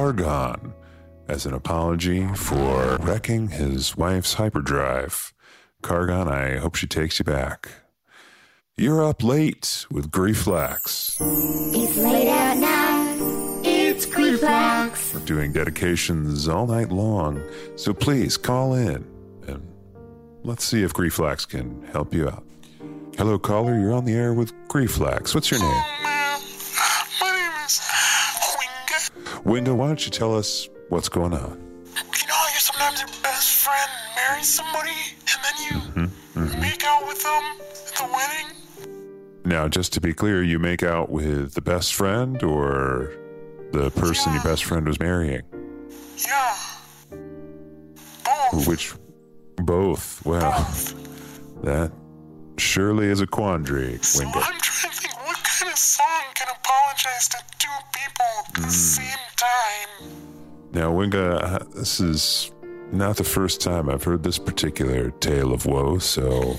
Cargon as an apology for wrecking his wife's hyperdrive. Cargon, I hope she takes you back. You're up late with Grieflax. It's late out now. It's Grieflax. We're doing dedications all night long, so please call in and let's see if Grieflax can help you out. Hello, caller. You're on the air with Grieflax. What's your name? Oh, man. My name is Winga. Winga, why don't you tell us what's going on? You know how you sometimes your best friend marries somebody and then you make out with them at the wedding? Now, just to be clear, you make out with the best friend or the person your best friend was marrying? Yeah. Both. Which? Both. Well, that surely is a quandary, So Winga. I'm trying to think, what kind of song can apologize to two people at the same time? Now, Winga, this is not the first time I've heard this particular tale of woe, so Really?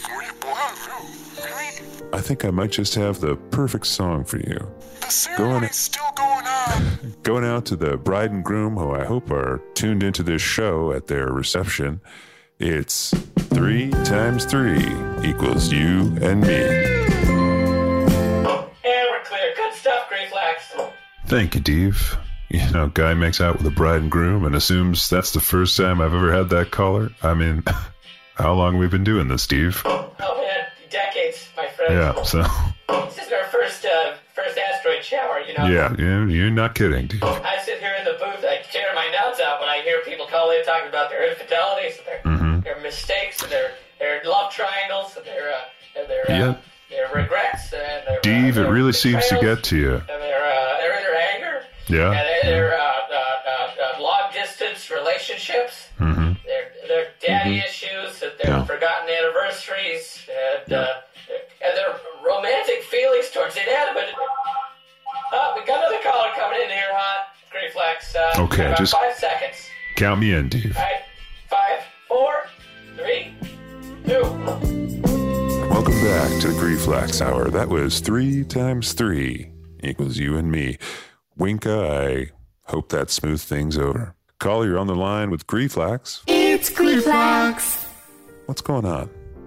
I think I might just have the perfect song for you. The ceremony's still going on. Going out to the bride and groom, who I hope are tuned into this show at their reception. It's 3 times 3 equals you and me. And we're clear. Good stuff, Grieflax. Thank you, Dave. You know, guy makes out with a bride and groom and assumes that's the first time I've ever had that caller. I mean, how long have we been doing this, Steve? Oh, man. Decades, my friend. Yeah, so... This is our first asteroid shower, you know? Yeah, you're not kidding, Dave. I sit here in the booth, I tear my nuts out when I hear people call in talking about their infidelities, and their mistakes, and their love triangles, and their regrets, and their... Dave, it their really seems to betrayals, get to you. And their inner anger. Yeah. And their long-distance relationships. Mm-hmm. Their daddy issues, and their forgotten anniversaries, and their romantic feelings towards inanimate. We got another caller coming in here, hot. Grieflax. Okay, about just 5 seconds. count me in, Dave. All right, 5, 4, 3, 2. Welcome back to the Grieflax Hour. That was 3 times 3 equals you and me. Winka, I hope that smoothed things over. Caller, you're on the line with Grieflax. It's Grieflax. What's going on?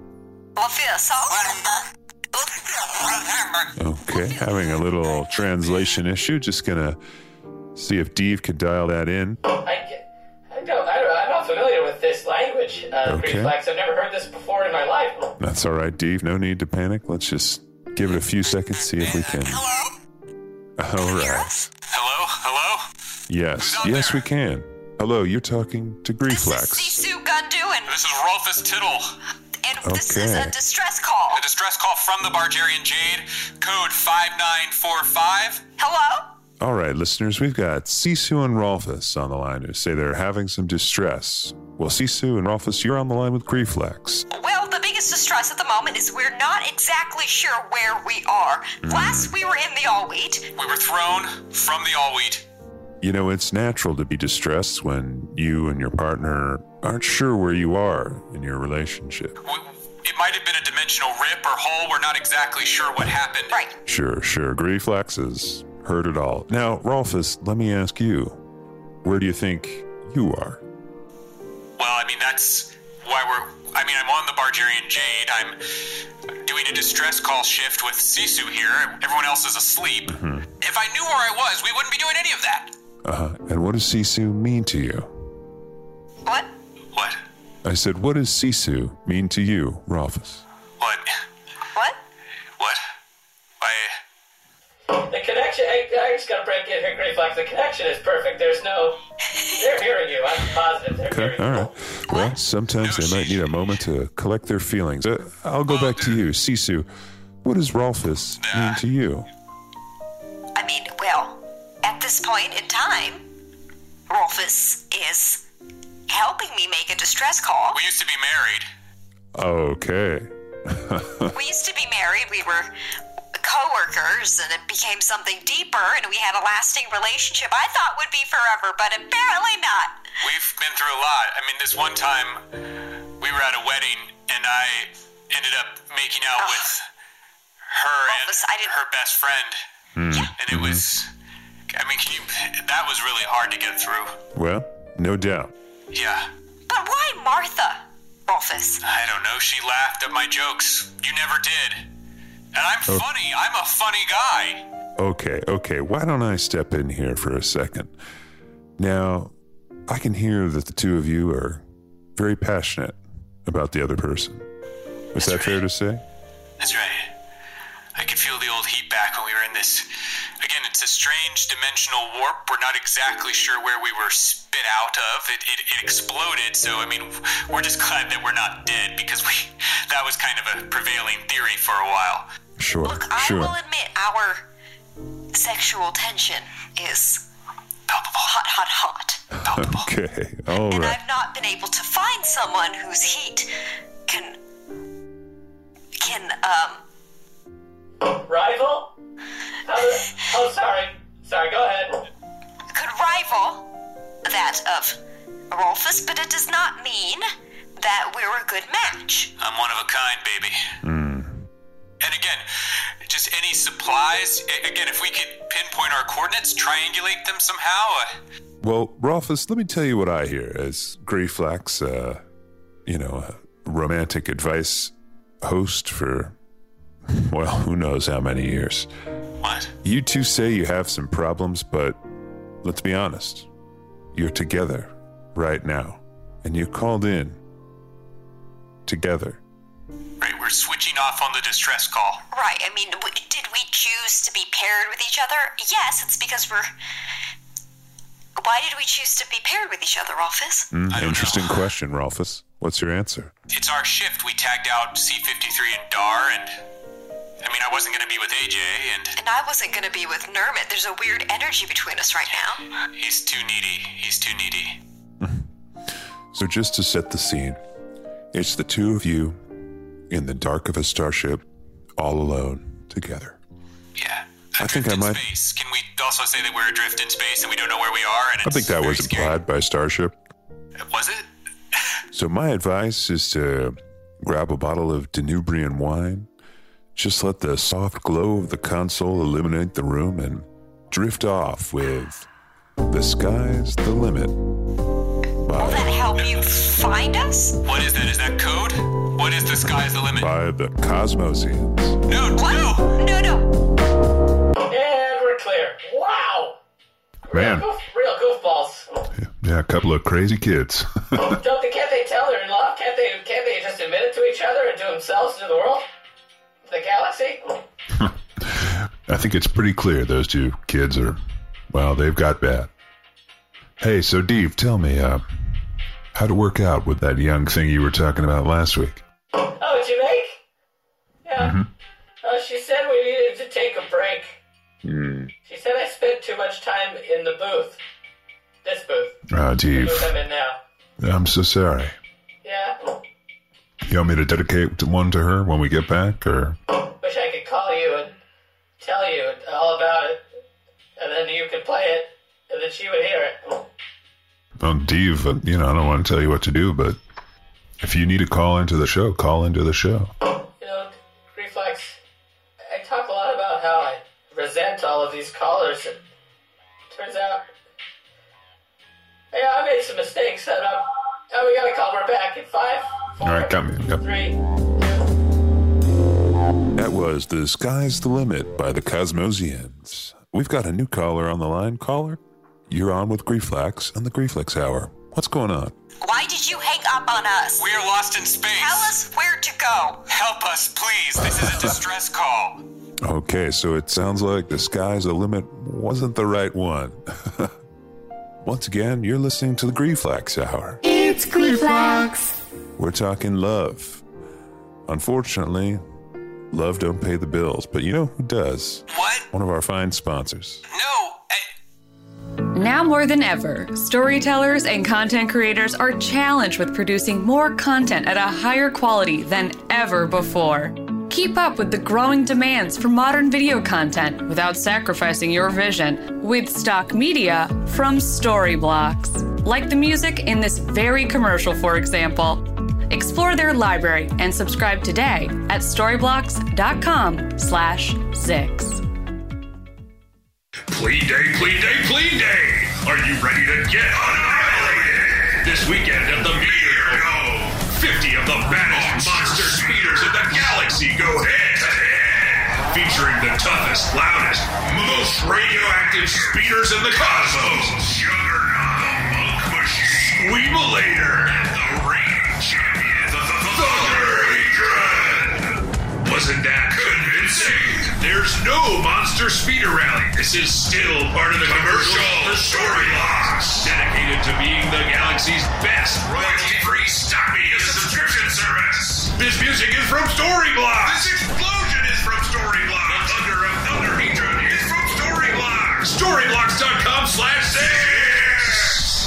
Okay, having a little translation issue. Just gonna see if Dave can dial that in. I'm not familiar with this language, Grieflax. I've never heard this before in my life. That's all right, Dave. No need to panic. Let's just give it a few seconds, see if we can. Hello? All right. Hello? Yes, Who's on yes, there? we can. Hello, you're talking to Grieflax. Sisu Gundu, This is Rolfus Tittle. and this is Okay. a distress call. A distress call from the Bargerian Jade, code 5945. Hello? All right, listeners, we've got Sisu and Rolfus on the line who say they're having some distress. Well, Sisu and Rolfus, you're on the line with Grieflax. Well, the biggest distress at the moment is we're not exactly sure where we are. Last we were in the All-Wheat. We were thrown from the All-Wheat. You know, it's natural to be distressed when you and your partner aren't sure where you are in your relationship. It might have been a dimensional rip or hole. We're not exactly sure what happened. Right. Sure. Grieflax has heard it all. Now, Rolfus, let me ask you, where do you think you are? Well, I mean, that's why I'm on the Bargerian Jade. I'm doing a distress call shift with Sisu here. Everyone else is asleep. If I knew where I was, we wouldn't be doing any of that. And what does Sisu mean to you? What? What? I said, what does Sisu mean to you, Rolfus? What? What? What? The connection, I just gotta break in here, Grieflax. The connection is perfect. They're hearing you. I'm positive they're Okay, hearing all you. right. Well, sometimes they might need a moment to collect their feelings. I'll go back to you, Sisu. What does Rolfus mean to you? I mean, well, at this point in time, Rolfus is helping me make a distress call. We used to be married. Okay. We used to be married. We were co-workers, and it became something deeper, and we had a lasting relationship I thought would be forever, but apparently not. We've been through a lot. I mean, this one time we were at a wedding, and I ended up making out with her and Rolfus, I didn't- her best friend. Yeah. And it was I mean, that was really hard to get through. Well, no doubt. Yeah. But why Martha, Rolfus? I don't know. She laughed at my jokes. You never did. And I'm funny. I'm a funny guy. Okay. Why don't I step in here for a second? Now, I can hear that the two of you are very passionate about the other person. Is that fair to say? That's right. I could feel the old heat back when we were in this. Again, it's a strange dimensional warp. We're not exactly sure where we were spit out of. It exploded, so, I mean, we're just glad that we're not dead, because that was kind of a prevailing theory for a while. Sure. Look, I will admit our sexual tension is palpable. Hot. Palpable. Okay, all and right. I've not been able to find someone whose heat can rival? Sorry, go ahead. Could rival that of Rolfus, but it does not mean that we're a good match. I'm one of a kind, baby. And again, just any supplies. Again, if we could pinpoint our coordinates, triangulate them somehow. Well, Rolfus, let me tell you what I hear as Grieflax, a romantic advice host for, well, who knows how many years. What? You two say you have some problems, but let's be honest. You're together right now, and you called in together. Right, we're switching off on the distress call. Right, I mean, did we choose to be paired with each other? Yes, it's because Why did we choose to be paired with each other, Rolfus? Interesting question, Rolfus. What's your answer? It's our shift. We tagged out C-53 and Dar, and I mean, I wasn't going to be with AJ, and I wasn't going to be with Nermit. There's a weird energy between us right now. He's too needy. So just to set the scene, it's the two of you in the dark of a starship, all alone, together. Yeah. I think I might. Space. Can we also say that we're adrift in space and we don't know where we are? And I think that was implied by Starship. Was it? So my advice is to grab a bottle of Danubrian wine, just let the soft glow of the console illuminate the room, and drift off with The Sky's the Limit. Will that help you find us? What is that? Is that code? What is The Sky's the Limit? By the Cosmosians. No. No. And we're clear. Wow. Man. Real goofballs. Yeah, a couple of crazy kids. Can't they tell they're in love? Can't they just admit it to each other and to themselves, to the world? The galaxy? I think it's pretty clear those two kids are, well, they've got bad. Hey, so Dave, tell me, how'd it work out with that young thing you were talking about last week? Oh, Jamaica? Yeah. Mm-hmm. She said we needed to take a break. She said I spent too much time in the booth. This booth. Oh, Dave. The booth I'm in now. I'm so sorry. Yeah. You want me to dedicate one to her when we get back, or? Wish I could call you and tell you all about it, and then you could play it, and then she would hear it. Well, Dave, I don't want to tell you what to do, but if you need to call into the show, call into the show. Reflex, I talk a lot about how I resent all of these callers, and turns out, I made some mistakes, and we gotta call her back in 5, 4, All right, got me. Yep. 3, 2. That was The Sky's the Limit by the Cosmosians. We've got a new caller on the line. Caller, you're on with Grieflax on the Grieflax Hour. What's going on? Why did you hang up on us? We are lost in space. Tell us where to go. Help us, please. This is a distress call. Okay, so it sounds like The Sky's the Limit wasn't the right one. Once again, you're listening to the Grieflax Hour. It's Grieflax. We're talking love. Unfortunately, love don't pay the bills, but you know who does? What? One of our fine sponsors. No. Now more than ever, storytellers and content creators are challenged with producing more content at a higher quality than ever before. Keep up with the growing demands for modern video content without sacrificing your vision with stock media from Storyblocks. Like the music in this very commercial, for example. Explore their library and subscribe today at storyblocks.com/Zix. Clean day, clean day, clean day! Are you ready to get annihilated? This weekend at the Meteor Dome, 50 of the baddest monster speeders in the galaxy go head-to-head. Featuring the toughest, loudest, most radioactive speeders in the cosmos. Juggernaut, the Monk Machine, Squeebalator, and the reigning champion, the Thunderhedron. Wasn't that convincing? There's no Monster Speeder Rally. This is still part of the commercial for Storyblocks, dedicated to being the galaxy's best royalty-free stock media subscription service. This music is from Storyblocks. This explosion is from Storyblocks. The thunder of Thunderhedron is from Storyblocks. Storyblocks.com/6.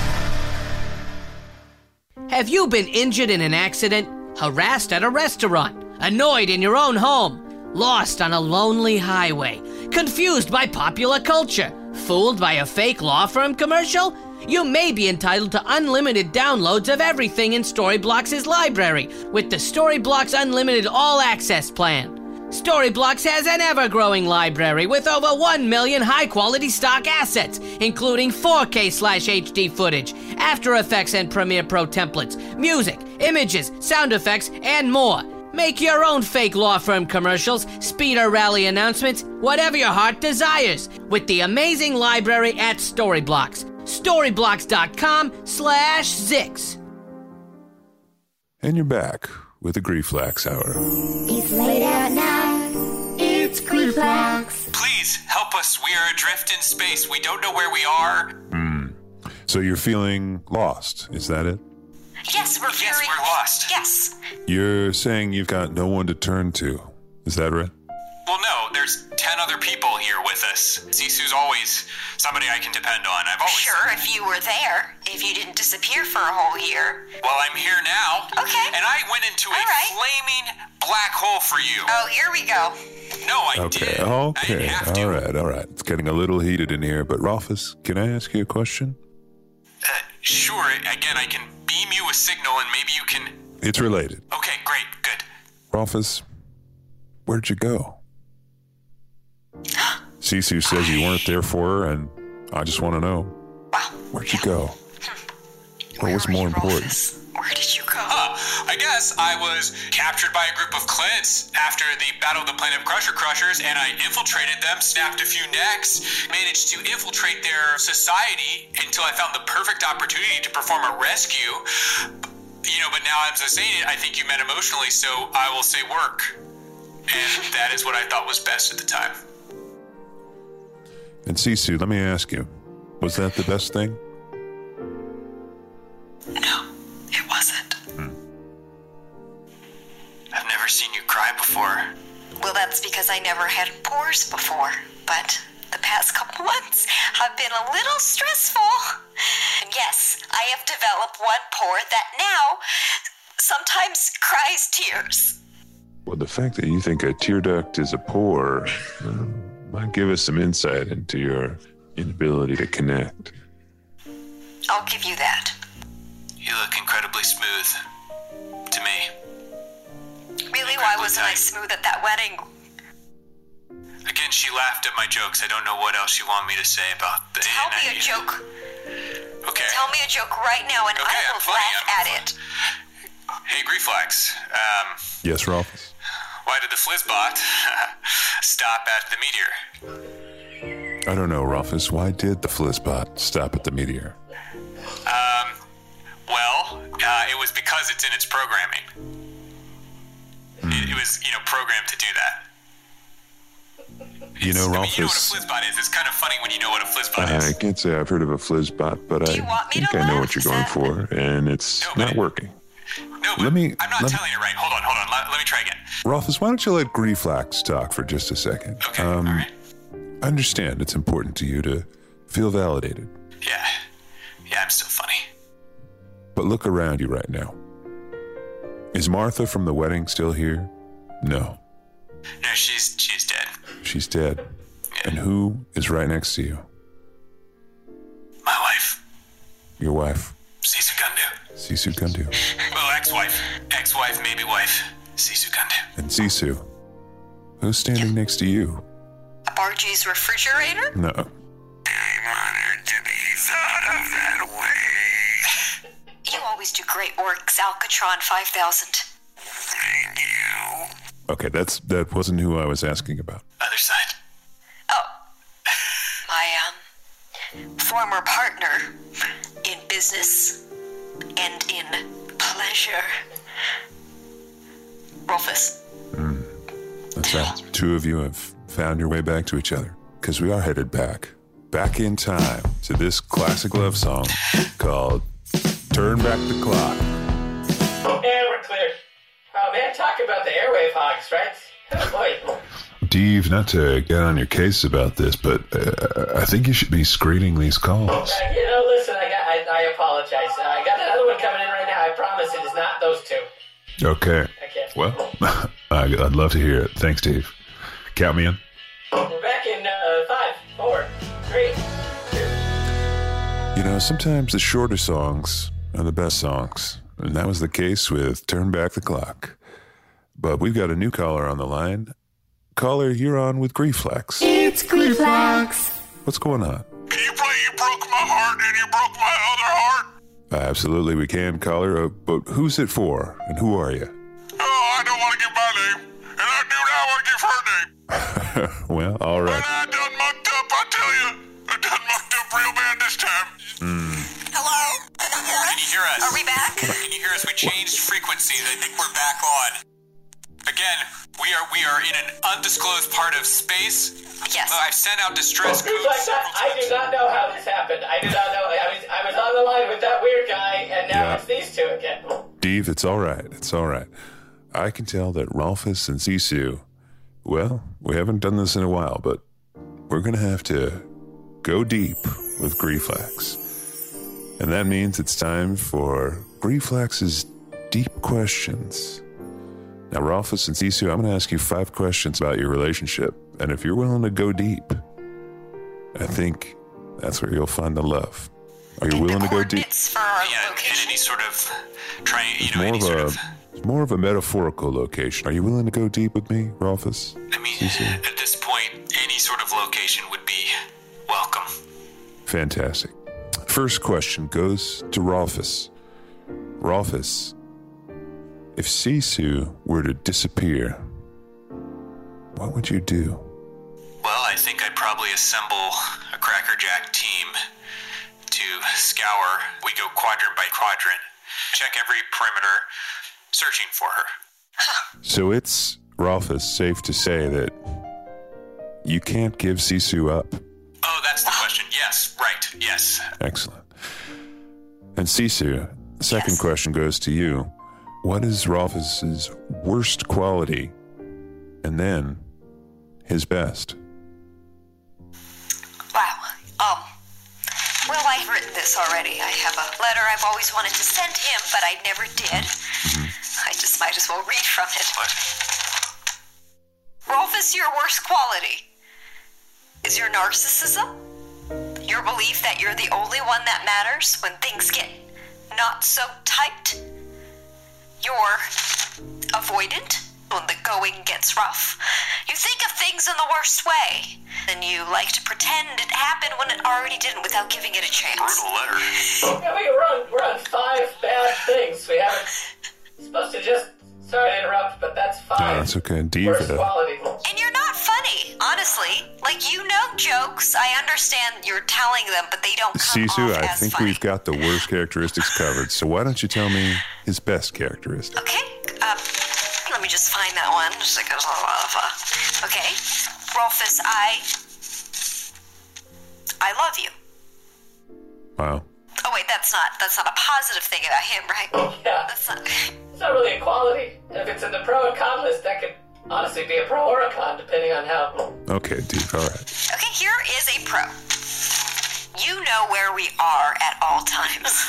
Have you been injured in an accident? Harassed at a restaurant? Annoyed in your own home? Lost on a lonely highway? Confused by popular culture? Fooled by a fake law firm commercial? You may be entitled to unlimited downloads of everything in Storyblocks' library with the Storyblocks Unlimited All Access plan. Storyblocks has an ever-growing library with over 1 million high-quality stock assets, including 4K/HD footage, After Effects and Premiere Pro templates, music, images, sound effects, and more. Make your own fake law firm commercials, speeder rally announcements, whatever your heart desires, with the amazing library at Storyblocks. Storyblocks.com/Zix. And you're back with the Grieflax Hour. It's laid out now. It's Grieflax. Please help us. We are adrift in space. We don't know where we are. So you're feeling lost, is that it? Yes, we're lost. Yes. You're saying you've got no one to turn to, is that right? Well, no, there's 10 other people here with us. Sisu's always somebody I can depend on. I've always... Sure, if you were there. If you didn't disappear for a whole year. Well, I'm here now. Okay. And I went into a flaming black hole for you. Oh, here we go. No, I didn't. I didn't have to. All right. It's getting a little heated in here, but Rolfus, can I ask you a question? Sure. Again, I can beam you a signal and maybe you can... It's related. Okay, great, good. Rolfus, where'd you go? Sisu says you weren't there for her, and I just want to know. Where'd you go? What was more important? Where did you go? I guess I was captured by a group of Clint's after the Battle of the Planet Crushers, and I infiltrated them, snapped a few necks, managed to infiltrate their society until I found the perfect opportunity to perform a rescue. But now as I say it, I think you meant emotionally, so I will say work. And that is what I thought was best at the time. And Sisu, let me ask you, was that the best thing? No, it wasn't. I've never seen you cry before. Well, that's because I never had pores before, but the past couple months have been a little stressful. And yes, I have developed one pore that now sometimes cries tears. Well, the fact that you think a tear duct is a pore might give us some insight into your inability to connect. I'll give you that. You look incredibly smooth. To me. Really, why wasn't I smooth at that wedding? Again, she laughed at my jokes. I don't know what else you want me to say about the... Tell me a joke. Okay. Tell me a joke right now and I will laugh at it. Hey, Grieflax. Yes, Rolfus? Why did the Flizzbot stop at the meteor? I don't know, Rolfus. Why did the Flizzbot stop at the meteor? It was because it's in its programming. It was, programmed to do that. You know, Rolfus... you know what a Flizzbot is. It's kind of funny when you know what a Flizzbot is. I can't say I've heard of a Flizzbot, but I think I know what you're going for, and it's not working. No, but I'm not telling it right. Hold on. Let me try again. Rolfus, why don't you let Grieflax talk for just a second? Okay, all right. I understand it's important to you to feel validated. Yeah, I'm still funny. But look around you right now. Is Martha from the wedding still here? No. No, she's dead. She's dead. Yeah. And who is right next to you? My wife. Your wife? Sisu Gundu. Sisu Gundu. Well, ex-wife, maybe wife. Sisu Gundu. And Sisu, who's standing next to you? Bargie's refrigerator? No. I wanted to be thought of that way. You always do great work, Zalcatron 5000. Thank you. Okay, that wasn't who I was asking about. Other side. Oh. My, former partner in business and in pleasure. Rolfus. That's right. Two of you have found your way back to each other. Because we are headed back in time to this classic love song called Turn Back the Clock. And we're clear. Oh man, talk about the airwave hogs, right? Oh boy. Dave, not to get on your case about this, but I think you should be screening these calls. Listen, I apologize. I got another one coming in right now. I promise it is not those two. Okay. Okay. Well, I'd love to hear it. Thanks, Dave. Count me in. We're back in 5, 4, 3, 2. Sometimes the shorter songs are the best songs. And that was the case with Turn Back the Clock. But we've got a new caller on the line. Caller, you're on with Grieflex. It's Grieflex. What's going on? Can you play You Broke My Heart and You Broke My Other Heart? Absolutely, we can, caller. But who's it for? And who are you? Oh, I don't want to give my name. And I do not want to give her name. Well, all right. And I done mucked up, I tell you. I done mucked up real bad this time. Hello? Can you hear us? Are we back? Can you hear us? We changed frequencies. I think we're back on. Again, we are in an undisclosed part of space. Yes. I've sent out distress Things codes. like that. I do not know how this happened. I do not know. I was on the line with that weird guy, and now Yeah. it's these two again. Dave, it's all right. It's all right. I can tell that Rolfus and Sisu, well, we haven't done this in a while, but we're going to have to go deep with Grieflex. And that means it's time for Grieflex's Deep Questions. Now, Rolfus and Sisu, I'm going to ask you 5 questions about your relationship. And if you're willing to go deep, I think that's where you'll find the love. Are you willing to go deep? Coordinates for our Yeah, in location. any sort of trying, It's more of a metaphorical location. Are you willing to go deep with me, Rolfus? I mean, at this point, any sort of location would be welcome. Fantastic. First question goes to Rolfus. Rolfus, if Sisu were to disappear, what would you do? Well, I think I'd probably assemble a Cracker Jack team to scour. We go quadrant by quadrant, check every perimeter, searching for her. So it's, Rolfus, safe to say that you can't give Sisu up. Oh, that's the question. Yes, right. Yes. Excellent. And Sisu, second question goes to you. What is Rolfus's worst quality? And then his best. Wow. Well, I've written this already. I have a letter I've always wanted to send him, but I never did. I just might as well read from it. Rolfus, your worst quality is your narcissism, your belief that you're the only one that matters when things get not so tight. You're avoidant when the going gets rough. You think of things in the worst way, and you like to pretend it happened when it already didn't without giving it a chance. Brutal letter. Yeah, we're on 5 bad things. We haven't supposed to just. Sorry to interrupt, but that's 5. No, that's okay. Worst quality. And you're not funny, honestly. Like, you know jokes. I understand you're telling them, but they don't come Sisu, off I as think funny. we've got the worst characteristics covered. So why don't you tell me his best characteristic? Okay, let me just find that one. Just like there's a lot of, okay. Rolfus, I love you. Wow. Oh wait, that's not a positive thing about him, right? Yeah. That's not. It's not really a quality. If it's in the pro and con list, that could honestly be a pro or a con, depending on how. Okay, dude, all right. Okay, here is a pro. You know where we are at all times.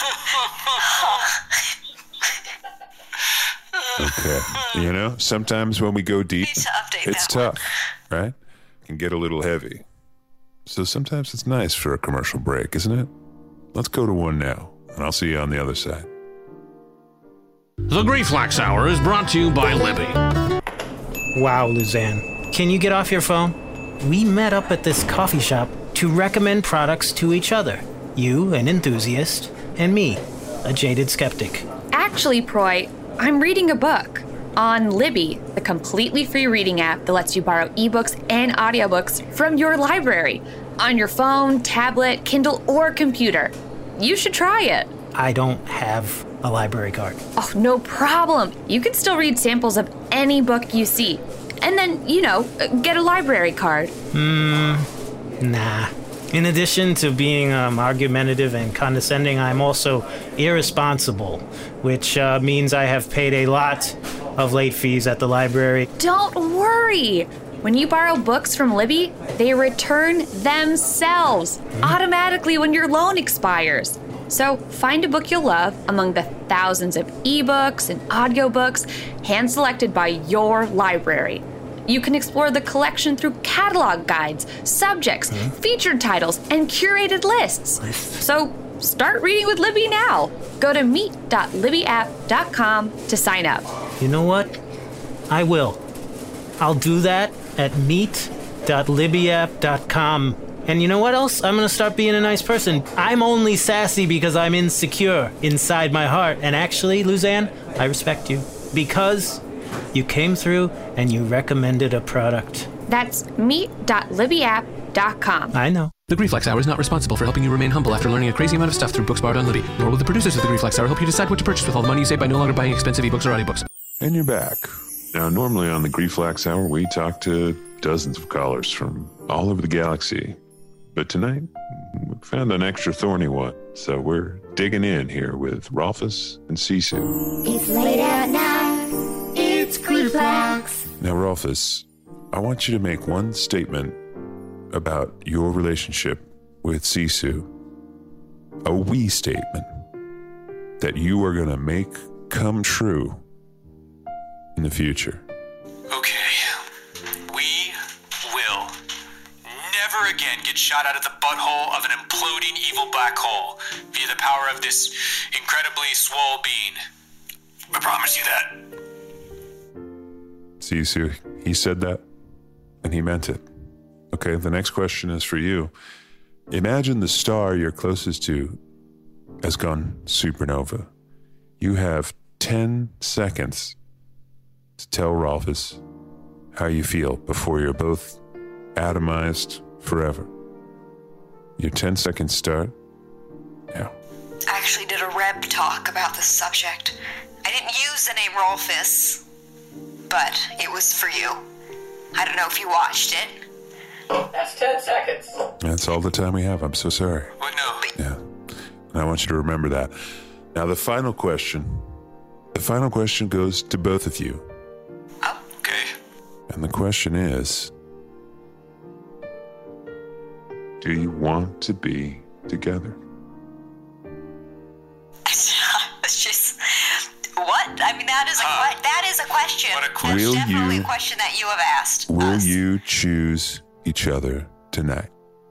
Okay. You know, sometimes when we go deep, Need to update it's that one. tough, right? It can get a little heavy. So sometimes it's nice for a commercial break, isn't it? Let's go to one now, and I'll see you on the other side. The Grieflex Hour is brought to you by Libby. Wow, Luzanne. Can you get off your phone? we met up at this coffee shop to recommend products to each other. You, an enthusiast, and me, a jaded skeptic. Actually, Proy, I'm reading a book on Libby, the completely free reading app that lets you borrow ebooks and audiobooks from your library on your phone, tablet, Kindle, or computer. You should try it. I don't have a library card. Oh, no problem. You can still read samples of any book you see. And then, get a library card. Nah. In addition to being argumentative and condescending, I'm also irresponsible, which means I have paid a lot of late fees at the library. Don't worry. When you borrow books from Libby, they return themselves automatically when your loan expires. So find a book you'll love among the thousands of ebooks and audiobooks hand-selected by your library. You can explore the collection through catalog guides, subjects, featured titles, and curated lists. So start reading with Libby now. Go to meet.libbyapp.com to sign up. You know what? I will. I'll do that at meet.libbyapp.com. And you know what else? I'm going to start being a nice person. I'm only sassy because I'm insecure inside my heart. And actually, Luzanne, I respect you because you came through and you recommended a product. That's meet.libbyapp.com. I know. The Grieflex Hour is not responsible for helping you remain humble after learning a crazy amount of stuff through books borrowed on Libby. Nor will the producers of the Grieflex Hour help you decide what to purchase with all the money you save by no longer buying expensive ebooks or audiobooks. And you're back. Now, normally on the Grieflex Hour, we talk to dozens of callers from all over the galaxy. But tonight, we found an extra thorny one. So we're digging in here with Rolfus and Sisu. It's late out now. It's Grieflex. Now, Rolfus, I want you to make one statement about your relationship with Sisu. A we statement that you are going to make come true in the future. Okay. We will never again get shot out of the butthole of an imploding evil black hole via the power of this incredibly swole being. I promise you that. Sisu, he said that, and he meant it. Okay, the next question is for you. Imagine the star you're closest to has gone supernova. You have 10 seconds to tell Rolfus how you feel before you're both atomized forever. Your 10 seconds start now. I actually did a rep talk about this subject. I didn't use the name Rolfus, but it was for you. I don't know if you watched it. That's 10 seconds. That's all the time we have. I'm so sorry. What? No. Yeah. And I want you to remember that. Now, the final question goes to both of you. Oh. Okay. And the question is, do you want to be together? It's just, what? I mean, that is a question. What a question. Will That's definitely you- a question that you have asked Will us. you choose each other tonight?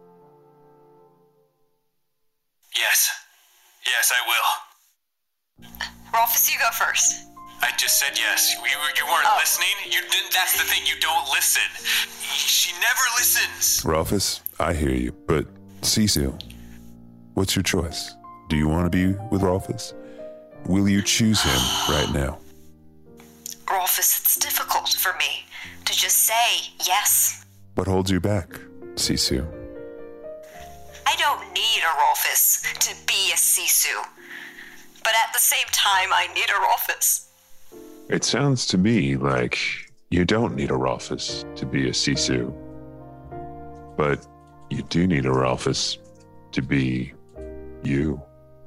Yes. Yes, I will. Rolfus, you go first. I just said yes. You weren't listening. That's the thing. You don't listen. She never listens. Rolfus, I hear you, but Sisu, what's your choice? Do you want to be with Rolfus? Will you choose him right now? Rolfus, it's difficult for me to just say yes. What holds you back, Sisu? I don't need a Rolfus to be a Sisu. But at the same time, I need a Rolfus. It sounds to me like you don't need a Rolfus to be a Sisu. But you do need a Rolfus to be you.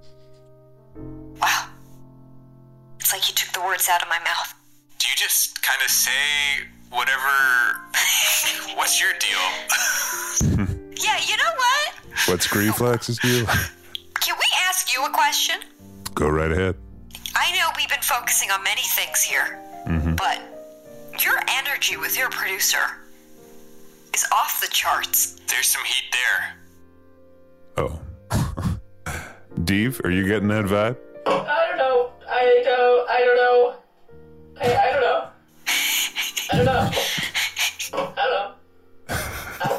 Wow. It's like you took the words out of my mouth. Do you just kind of say whatever? What's your deal? Yeah, you know what? What's Grieflex's deal? Can we ask you a question? Go right ahead. I know we've been focusing on many things here, but your energy with your producer is off the charts. There's some heat there. Oh. Dave, are you getting that vibe? I don't know. I don't know. I don't know. I don't know. I don't know.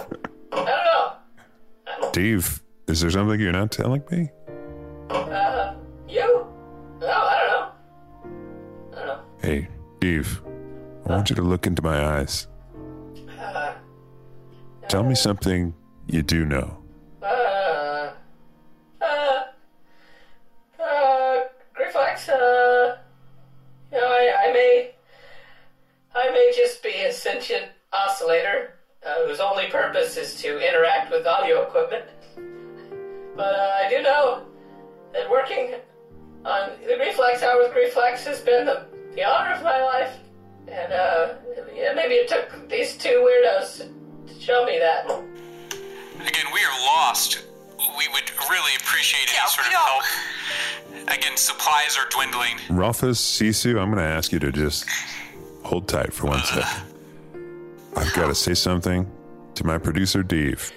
Steve, is there something you're not telling me? You? No, I don't know. Hey, Steve, I want you to look into my eyes. Tell me something you do know. Grieflex, I may just be a sentient oscillator whose only purpose is to interact with audio equipment. But I do know that working on the Grieflex Hour with Grieflex has been the honor of my life. And maybe it took these two weirdos to show me that. Again, we are lost. We would really appreciate any sort of help. Again, supplies are dwindling. Rolfus, Sisu, I'm going to ask you to just hold tight for 1 second. I've got to say something to my producer, Dave.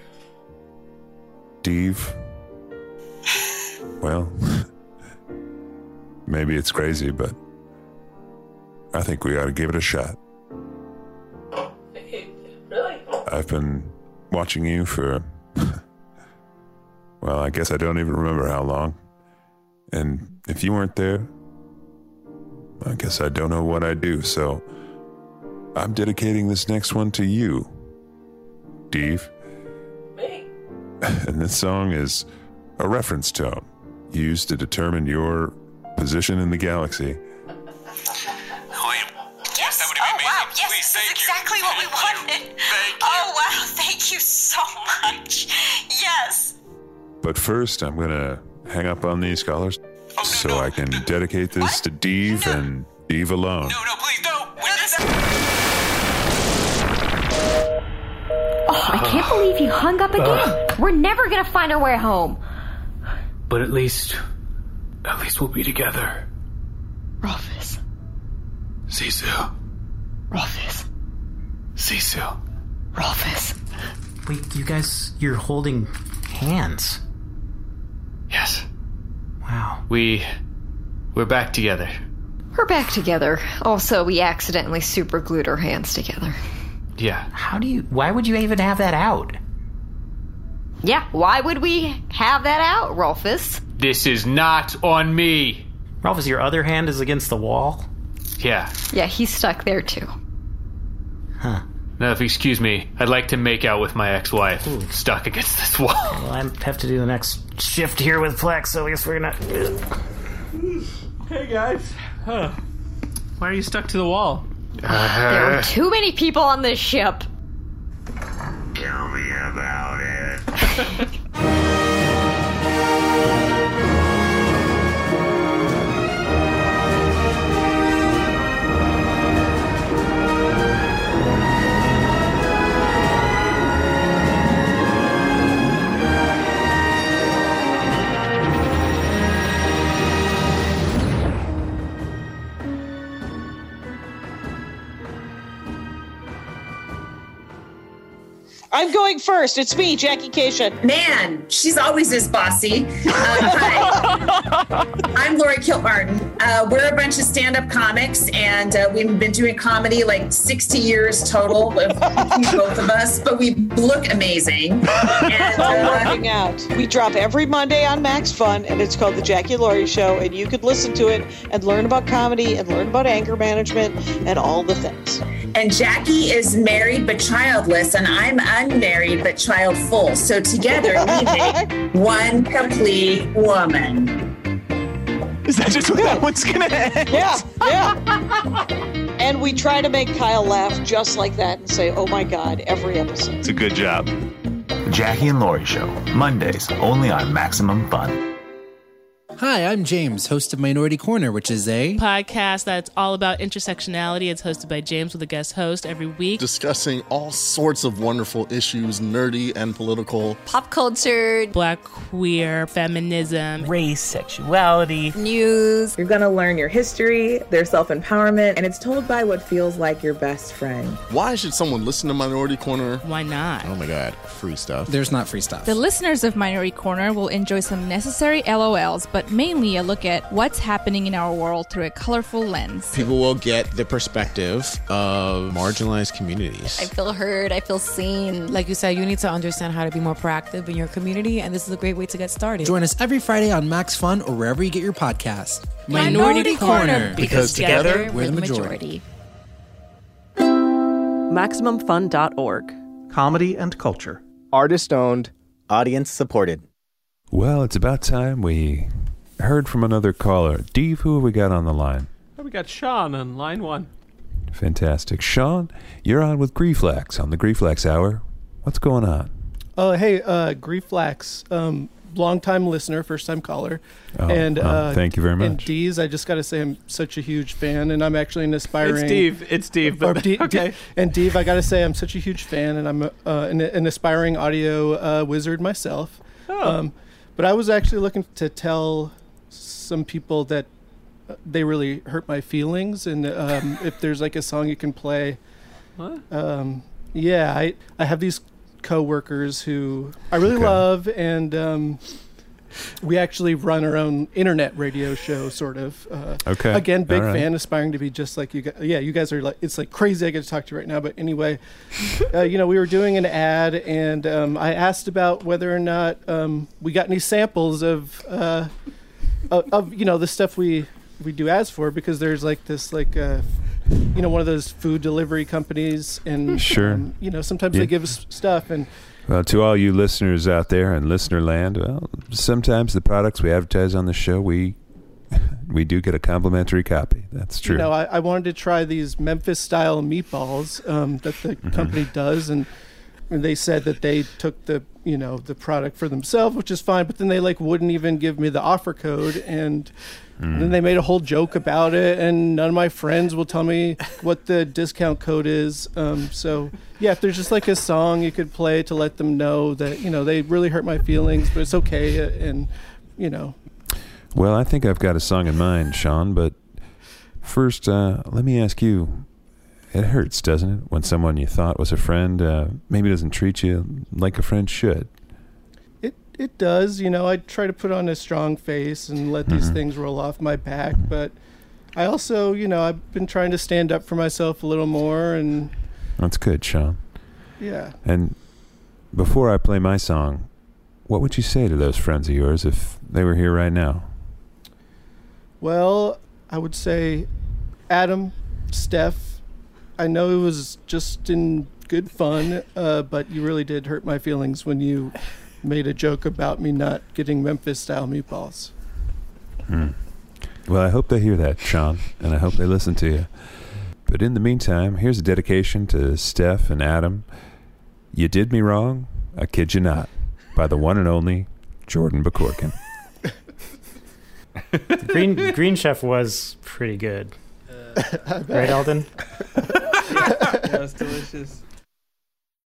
Dave, well, maybe it's crazy, but I think we ought to give it a shot. Really? I've been watching you for, well, I guess I don't even remember how long. And if you weren't there, I guess I don't know what I'd do. So I'm dedicating this next one to you, Steve. Me? And this song is a reference tone used to determine your position in the galaxy. Yes. That would be amazing. Wow. Yes, Please, this is exactly what we wanted. Thank you. Oh, wow. Thank you so much. Yes. But first, I'm going to hang up on these collars so I can dedicate this to Dave and Dave alone. No, please, no. Oh, I can't believe you hung up again. We're never gonna find our way home. But at least we'll be together. Rolfus. Sisu. Rolfus. Sisu. Rolfus. Wait, you guys, you're holding hands. Yes. Wow. We're back together. We're back together. Also, we accidentally super glued our hands together. Yeah. Why would you even have that out? Yeah, why would we have that out, Rolfus? This is not on me. Rolfus, your other hand is against the wall? Yeah. Yeah, he's stuck there too. Huh. Now, if you excuse me, I'd like to make out with my ex-wife. Stuck against this wall. Well, I have to do the next shift here with Plex, so I guess we're gonna... Hey, guys. Huh. Why are you stuck to the wall? There are too many people on this ship. Tell me about it. I'm going first. It's me, Jackie Cation. Man, she's always this bossy. Hi, I'm Lori Kilmartin. We're a bunch of stand-up comics, and we've been doing comedy like 60 years total, both of us, but we look amazing. And working out. We drop every Monday on Max Fun, and it's called The Jackie and Lori Show, and you could listen to it and learn about comedy and learn about anger management and all the things. And Jackie is married but childless, and I'm unmarried but childful. So together we make one complete woman. Is that just what that one's gonna end? Yeah. And we try to make Kyle laugh just like that and say, oh my God, every episode. It's a good job. Jackie and Lori Show, Mondays, only on Maximum Fun. Hi, I'm James, host of Minority Corner, which is a podcast that's all about intersectionality. It's hosted by James with a guest host every week. Discussing all sorts of wonderful issues, nerdy and political. Pop culture, Black, queer, feminism, race, sexuality, news. You're going to learn your history, their self-empowerment, and it's told by what feels like your best friend. Why should someone listen to Minority Corner? Why not? Oh my God, free stuff. There's not free stuff. The listeners of Minority Corner will enjoy some necessary LOLs, but mainly a look at what's happening in our world through a colorful lens. People will get the perspective of marginalized communities. I feel heard, I feel seen. Like you said, you need to understand how to be more proactive in your community, and this is a great way to get started. Join us every Friday on Max Fun or wherever you get your podcast. Minority Corner, because together we're the majority. MaximumFun.org. Comedy and culture. Artist owned. Audience supported. Well, it's about time we heard from another caller. Dave, who have we got on the line? Oh, we got Sean on line 1. Fantastic. Sean, you're on with Grieflax on the Grieflax Hour. What's going on? Hey, Grieflax, long-time listener, first-time caller. Thank you very much. And Deez, I just got to say I'm such a huge fan, and I'm actually an aspiring... It's Steve. But, okay. And Dave, I got to say I'm such a huge fan, and I'm an aspiring audio wizard myself. Oh. But I was actually looking to tell some people that they really hurt my feelings, and if there's like a song you can play. What? I have these co-workers who I really love, and we actually run our own internet radio show, sort of. Again, big fan, aspiring to be just like you guys. Yeah, you guys are like, it's like crazy I get to talk to you right now. But anyway, we were doing an ad, and I asked about whether or not we got any samples of the stuff we do ads for, because there's like this one of those food delivery companies, and sure, sometimes they give us stuff. And well, to all you listeners out there in listener land, well, sometimes the products we advertise on the show, we do get a complimentary copy. That's true. I wanted to try these Memphis style meatballs that the company does, and they said that they took the product for themselves, which is fine, but then they wouldn't even give me the offer code, and then they made a whole joke about it, and none of my friends will tell me what the discount code is. So yeah, if there's just like a song you could play to let them know that they really hurt my feelings, but it's okay, and Well, I think I've got a song in mind, Sean, but first let me ask you. It hurts, doesn't it, when someone you thought was a friend maybe doesn't treat you like a friend should? It does. I try to put on a strong face and let these things roll off my back, but I also, I've been trying to stand up for myself a little more, and... That's good, Sean. Yeah. And before I play my song, what would you say to those friends of yours if they were here right now? Well, I would say, Adam, Steph, I know it was just in good fun, but you really did hurt my feelings when you made a joke about me not getting Memphis-style meatballs. Well, I hope they hear that, Sean, and I hope they listen to you. But in the meantime, here's a dedication to Steph and Adam. You Did Me Wrong, I Kid You Not, by the one and only Jordan Bakorkin. Green Chef was pretty good. Right, Alden? Yeah, it was delicious.